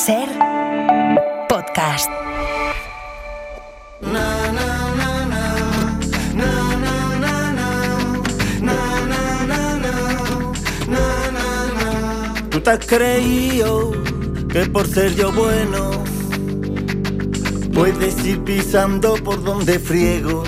SER Podcast. ¿Tú te has creído que por ser yo bueno puedes ir pisando por donde friego?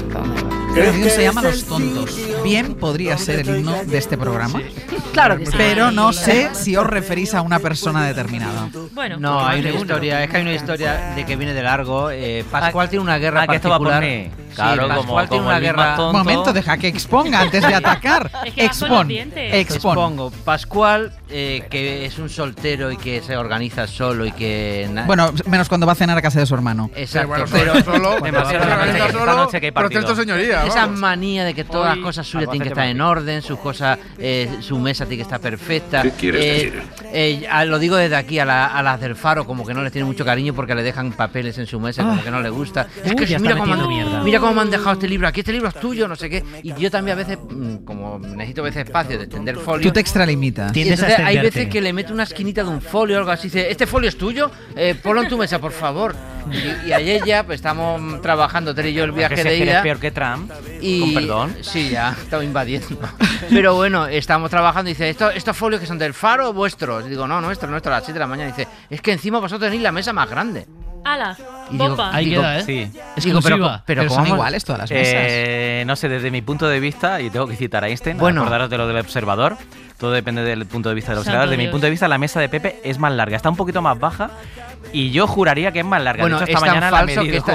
La canción se llama Los Tontos. Bien podría ser el himno de este programa. Claro que sí. Pero no sé si os referís a una persona determinada. Bueno, No, hay una historia, es que hay una historia de que viene de largo. Pascual tiene una guerra que esto va por particular. mí. Sí, Claro, Pascual tiene como una el guerra. más tonto. Momento, deja que exponga antes de atacar. Es que va con los dientes. Expon. Expongo. Pascual, que es un soltero y que se organiza solo y que... Bueno, menos cuando va a cenar a casa de su hermano. Exacto, bueno, pero solo, demasiado esta esta solo, noche que hay partido. protesto señoría, esa vamos. manía de que todas las Hoy, cosas suyas tienen que Albacete estar en orden, sus cosas, su mesa tiene que estar perfecta. ¿Qué quieres decir? Lo digo desde aquí a las del Faro, como que no les tiene mucho cariño porque le dejan papeles en su mesa, como que no le gusta. Es que ya mira está cómo, metiendo mierda. mira cómo me han dejado este libro aquí, este libro es tuyo, no sé qué. Y yo también a veces, como necesito a veces espacio de extender folio. Tú te extralimitas. Y Tiendes a entonces hay extenderte. veces que le meto una esquinita de un folio o algo así, dice, ¿este folio es tuyo? Ponlo en tu mesa, por favor. Y ayer ya pues estamos trabajando, Tere y yo, el viaje Que de eres ida. peor que Trump. Y, Con perdón. Sí, ya, estaba invadiendo. Pero bueno, estamos trabajando y dice, ¿estos folios que son del Faro o vuestros? Y digo, no, nuestro, a las 7 de la mañana. Y dice, es que encima vosotros tenéis la mesa más grande. ¡Hala! Y digo, ¡Bomba! ahí queda, Sí. Digo, pero Pero son ¿cómo? iguales todas las mesas. No sé, desde mi punto de vista, y tengo que citar a Einstein, Bueno. acordaros de lo del observador, todo depende del punto de vista del Santo observador. Desde mi Dios. punto de vista, la mesa de Pepe es más larga, está un poquito más baja, y yo juraría que es más larga. Bueno, de hecho, es esta tan mañana la he falso que medido.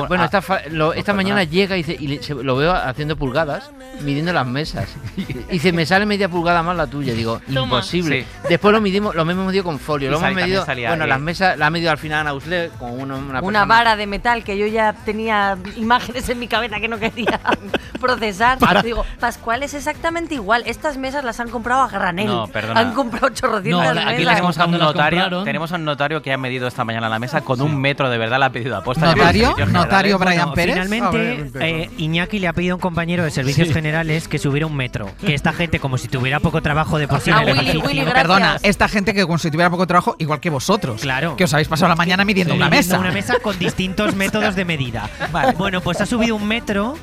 esta mañana llega y, lo veo haciendo pulgadas, midiendo las mesas. Y dice, me sale media pulgada más la tuya. Digo, Toma. imposible. Sí. Después lo mismo hemos medido con folio. Y Lo hemos también medido, salía, bueno, las mesas la ha medido al final Ana Usle con una persona. vara de metal que yo ya tenía imágenes en mi cabeza que no quería procesar. Digo, Pascual es exactamente igual. Estas mesas las han comprado a granel. No, perdona. Han comprado 800 No, mesas. aquí las Tenemos a un Cuando las notario, compraron. tenemos a un notario que ha medido esta mañana la mesa con 1 metro, de verdad la ha pedido aposta. ¿Notario? ¿Notario Brian Bueno, Pérez? finalmente, Iñaki le ha pedido a un compañero de servicios generales que subiera 1 metro. Que esta gente, como si tuviera poco trabajo de por sí en Ah, el Willy, edificio. Willy, gracias. Perdona, esta gente que como si tuviera poco trabajo, igual que vosotros. Claro. Que os habéis pasado la mañana midiendo una Midiendo mesa. Una mesa con distintos métodos de medida. Vale. Bueno, pues ha subido 1 metro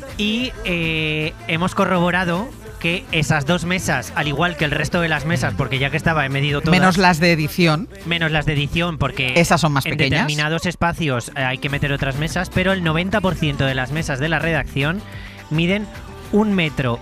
y hemos corroborado que esas 2 mesas, al igual que el resto de las mesas, porque ya que estaba he medido todas, Menos las de edición. menos las de edición, porque Esas son más en pequeñas. determinados espacios hay que meter otras mesas, pero el 90% de las mesas de la redacción miden 1,5 metros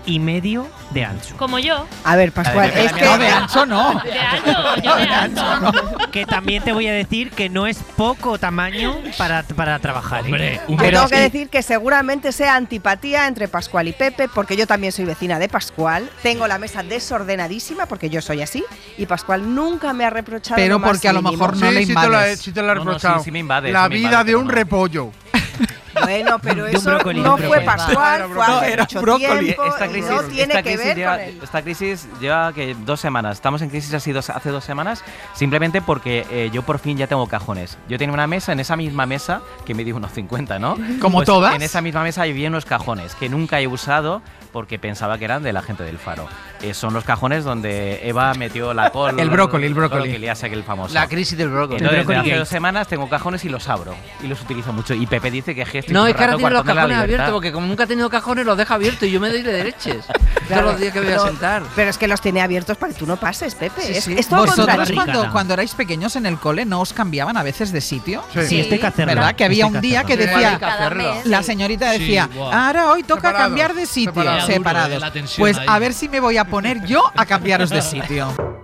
de ancho. Como yo. A ver, Pascual, es No, de que ancho no. De alto, yo de alto. Que también te voy a decir que no es poco tamaño para trabajar. ¿eh? yo tengo que decir que seguramente sea antipatía entre Pascual y Pepe, porque yo también soy vecina de Pascual. Tengo la mesa desordenadísima, porque yo soy así, y Pascual nunca me ha reprochado. Pero lo más porque a lo mínimo. mejor no le invades. Sí te lo he No, no, reprochado. sí me invades, la sí me vida invades, de pero un no. repollo. Bueno, pero De un eso brócoli, no de un fue brócoli. Pascual, fue No, hace era mucho un brócoli. tiempo Esta y crisis, no tiene esta que crisis ver lleva, con el… esta crisis lleva que 2 semanas. Estamos en crisis hace 2 semanas, simplemente porque yo por fin ya tengo cajones. Yo tenía una mesa, en esa misma mesa, que me dio unos 50, ¿no? Como Pues todas. En esa misma mesa había unos cajones que nunca he usado porque pensaba que eran de la gente del Faro. Son los cajones donde Eva metió la col. El brócoli. Ya sé que el famoso. La crisis del brócoli. Entonces, brócoli desde hace gate. 2 semanas tengo cajones y los abro. Y los utilizo mucho. Y Pepe dice que estoy No, todo es que ahora el rato tiene los coartando la cajones libertad. abiertos, porque como nunca ha tenido cajones, los deja abiertos y yo me doy de dereches. Todos los días que voy a No, sentar. Pero es que los tiene abiertos para que tú no pases, Pepe. Sí, Es, sí. es todo ¿Vosotros contrario. cuando erais pequeños en el cole no os cambiaban a veces de sitio? Sí, esto hay que hacerlo. ¿Verdad? Que había un día que Igual hay decía… que hacerlo. La señorita decía, Sí, guau. ahora hoy toca Separados, cambiar de sitio. separados. Separados. La tensión Pues ahí. a ver si me voy a poner yo a cambiaros de sitio.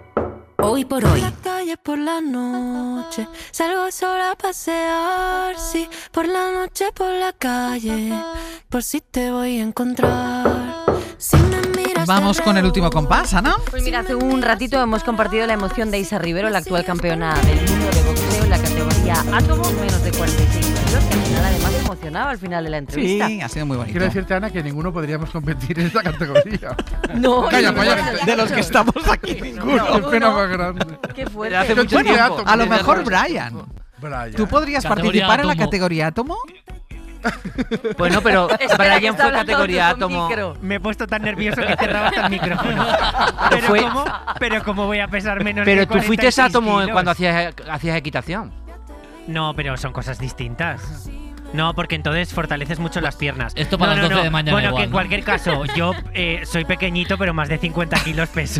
Hoy por hoy. La calle por la noche, salgo sola a pasear, sí, por la noche por la calle, por si te voy a encontrar. Si me miras Vamos con el último compás, Ana. Pues mira, hace un ratito hemos compartido la emoción de Isa Rivero, la actual campeona del mundo de boxeo en la categoría átomo, menos de 46 kilos, que al final además emocionaba al final de la entrevista. Sí, ha sido muy bonito. Quiero decirte, Ana, que ninguno podríamos competir en esta categoría. No, Calla, no, calla, no, De los que estamos aquí, ninguno. Qué pena más grande. Qué fuerte. Hace mucho Bueno, tiempo. A lo mejor Brian. Brian. ¿Tú podrías Categoría participar en la átomo. categoría átomo? Bueno, pero Espera, que Brian está fue hablando categoría con átomo. micro. Me he puesto tan nervioso que cerraba hasta el micrófono. Pero ¿cómo voy a pesar menos Pero de tú fuiste 46 átomo kilos? cuando hacías equitación. No, pero son cosas distintas. No, porque entonces fortaleces mucho las piernas. Esto para las 12 de mañana Bueno, igual, que en ¿no? cualquier caso, yo soy pequeñito, pero más de 50 kilos peso.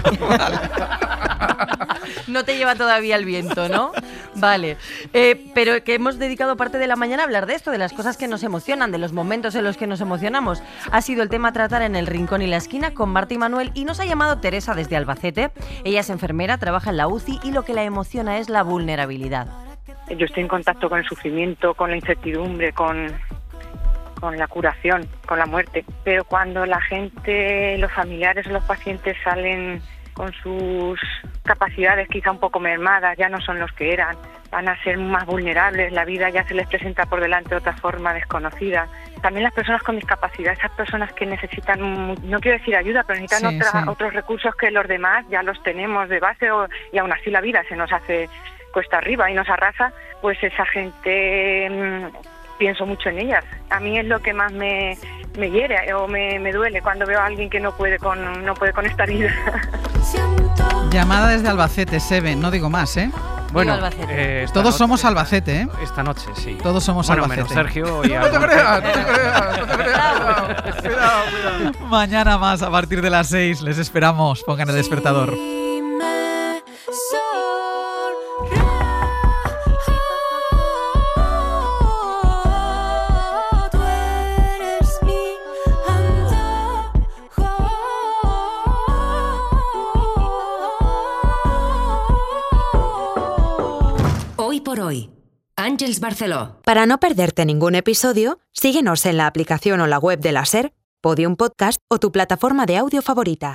No te lleva todavía el viento, ¿no? Vale. Pero que hemos dedicado parte de la mañana a hablar de esto, de las cosas que nos emocionan, de los momentos en los que nos emocionamos. Ha sido el tema a tratar en El Rincón y la Esquina con Marta y Manuel, y nos ha llamado Teresa desde Albacete. Ella es enfermera, trabaja en la UCI y lo que la emociona es la vulnerabilidad. Yo estoy en contacto con el sufrimiento, con la incertidumbre, con la curación, con la muerte. Pero cuando la gente, los familiares o los pacientes salen con sus capacidades quizá un poco mermadas, ya no son los que eran, van a ser más vulnerables, la vida ya se les presenta por delante de otra forma desconocida. También las personas con discapacidad, esas personas que necesitan, no quiero decir ayuda, pero necesitan otros recursos que los demás ya los tenemos de base y aún así la vida se nos hace cuesta arriba y nos arrasa, pues esa gente pienso mucho en ellas. A mí es lo que más me hiere o me duele cuando veo a alguien que no puede con esta vida. Llamada desde Albacete, Sebe, no digo más, ¿eh? Bueno, todos somos Albacete, ¿eh? Esta noche, sí. Todos somos Albacete. Menos Sergio y No te creas, no te creas. Cuidado. Mañana más a partir de las 6. Les esperamos. Pongan el despertador. Hoy por hoy, Àngels Barceló. Para no perderte ningún episodio, síguenos en la aplicación o la web de la SER, Podium Podcast o tu plataforma de audio favorita.